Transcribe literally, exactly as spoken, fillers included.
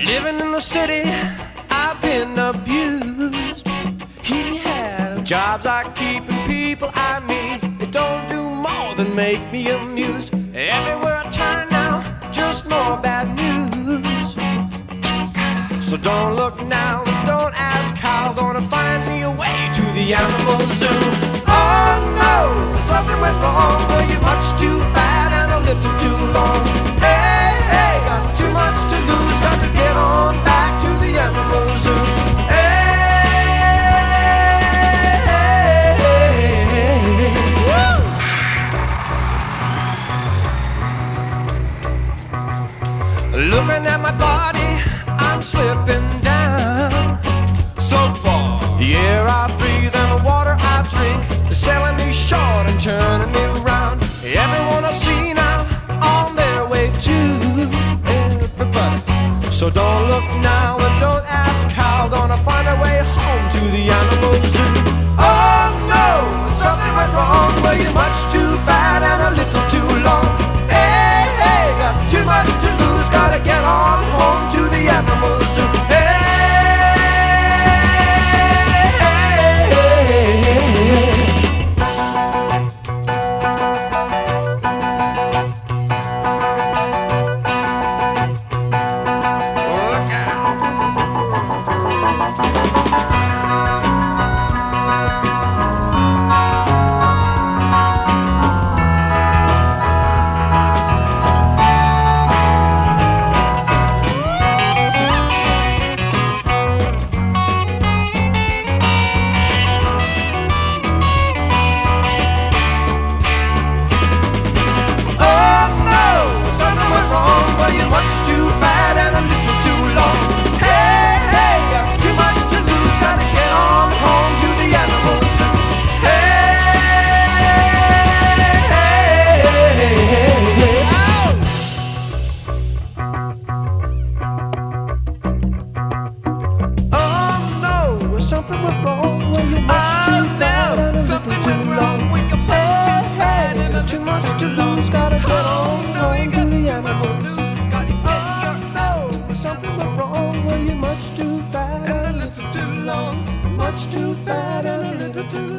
Living in the city, I've been abused. He has jobs I keep and people I meet. They don't do more than make me amused. Everywhere I turn now, just more bad news. So don't look now, don't ask how. Gonna find me a way to the animal zoo. Oh no, something went wrong. Were you much too fat and a little too long? Hey, hey, got too much to lose. Got to get on back to the animal zoo. Hey, hey, hey, hey. Woo! Looking at my body, I'm slipping down. So far, the air I breathe and the water I drink is selling me short and turning me round. Everyone I see now on their way to everybody. So don't look now and don't ask how. Gonna find a way home to the animal zoo. Oh no, something went wrong. Were you much too fat and a little too long? Hey, hey, got too much to lose. Gotta get on home to the animal zoo. Hey, much too fat and a little too long. Hey, hey, got too much to lose. Gotta get on home to the animal zoo. Hey, hey, hey, hey, hey. Oh no, something went wrong when you're much too fat and a little too long. When you're much too fat and a too much to lose. Gotta get on home to the animal zoo. Much too fat and a little too long. Much too fat and a little too long.